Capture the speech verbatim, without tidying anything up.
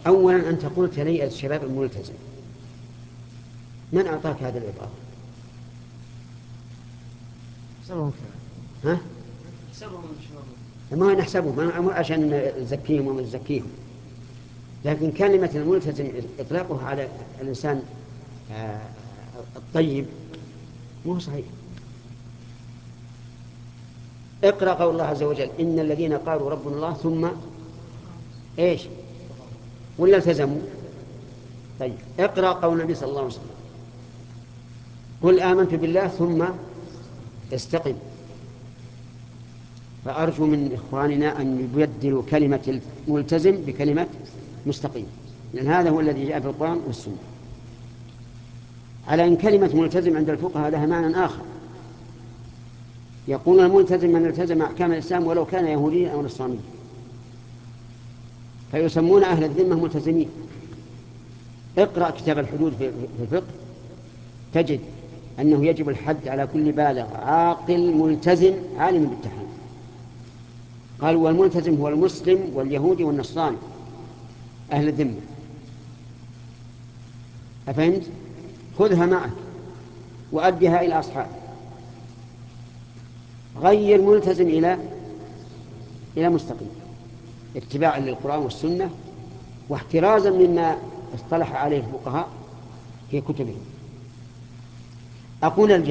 أولا أنت قلت هيئة الشباب الملتزم، من أعطاك هذا الإضافة؟ سبهم ها؟ سبهم الشباب. ما نحسبهم ما عشان نزكيهم وما نزكيهم، لكن كلمة الملتزم إطلاقها على الإنسان آه، الطيب مو صحيح. اقرأ قول الله عز وجل إن الذين قالوا ربنا الله ثم إيش ولا التزموا. طيب اقرأ قول النبي صلى الله عليه وسلم قل آمنت بالله ثم استقم. فأرجو من إخواننا أن يبدلوا كلمة الملتزم بكلمة مستقيم، لأن هذا هو الذي جاء في القرآن والسنة. على أن كلمة ملتزم عند الفقهاء لها معنى آخر، يقول الملتزم من التزم أحكام الإسلام ولو كان يهوديا أو نصرانيا، فيسمون أهل الذمة ملتزمين. اقرأ كتاب الحدود في الفقه تجد أنه يجب الحد على كل بالغ عاقل ملتزم عالم بالتحريم. قال والملتزم هو المسلم واليهودي والنصراني أهل الذمة. أفهمت؟ خذها معك وأدها إلى أصحابك. غير ملتزم إلى إلى مستقيم اتباعا للقرآن والسنة واحترازا مما اصطلح عليه الفقهاء في كتبهم. أقول